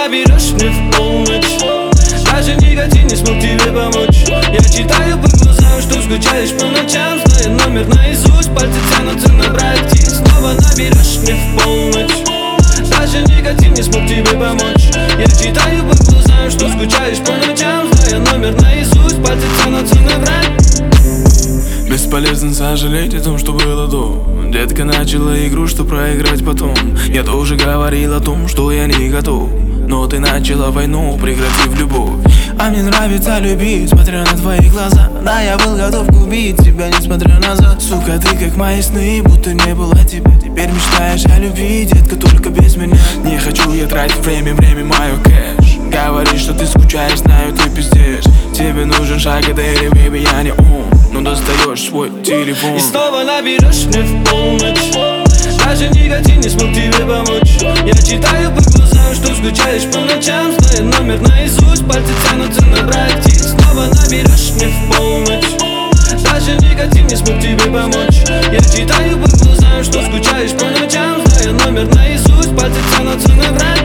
наберешь мне в полночь. Даже никотин не смог тебе помочь. Я читаю по глазам, что скучаешь по ночам. Зная номер наизусть, пальцы тянутся набрать. И снова наберешь мне в полночь. Даже никотин не смог тебе помочь. Я читаю по глазам, что скучаешь по ночам. Зная номер наизусть, пальцы тянутся набрать. Бесполезно сожалеть о том, что было до. Детка начала игру, что проиграть потом. Я тоже говорил о том, что я не готов. Но ты начала войну, прекратив любовь. А мне нравится любить, смотря на твои глаза. Да, я был готов убить тебя, несмотря назад. Сука, ты как мои сны, будто не было тебя. Теперь мечтаешь о любви, детка, только без меня. Не хочу я тратить время мое кэш. Говоришь, что ты скучаешь, знаю, ты пиздешь. Тебе нужен шаг, это или baby, я не он. Но достаешь свой телефон. И снова наберешь мне в полночь. Даже никотин не смог тебе помочь. Я читаю по глазам, что скучаешь по ночам. Зная номер наизусть, пальцы тянутся набрать. И снова наберешь мне в полночь. Даже никотин не смог тебе помочь. Я читаю по глазам, что скучаешь по ночам. Зная номер наизусть, пальцы тянутся набрать.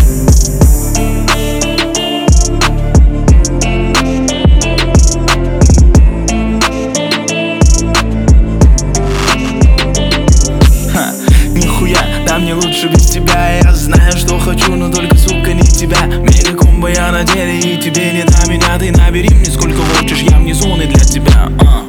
Да мне лучше без тебя. Я знаю, что хочу, но только, сука, не тебя. Мегакомбо я на деле, и тебе не до меня. Ты набери мне сколько хочешь, я вне зоны для тебя.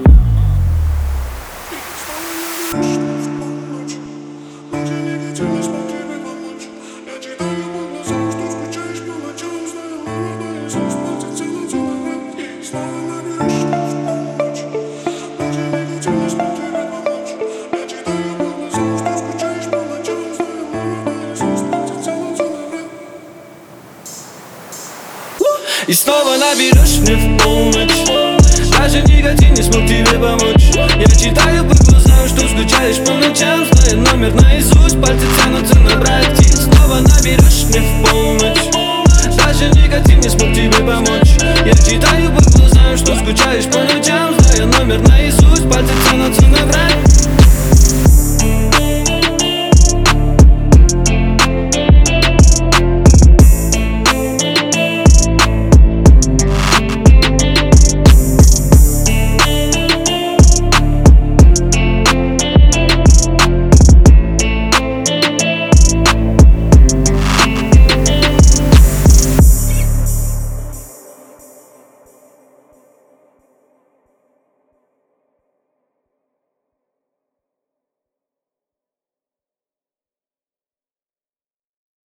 И снова наберешь мне в полночь. Даже никотин не смог тебе помочь. Я читаю по глазам, что скучаешь по ночам. Зная номер наизусть, пальцы тянутся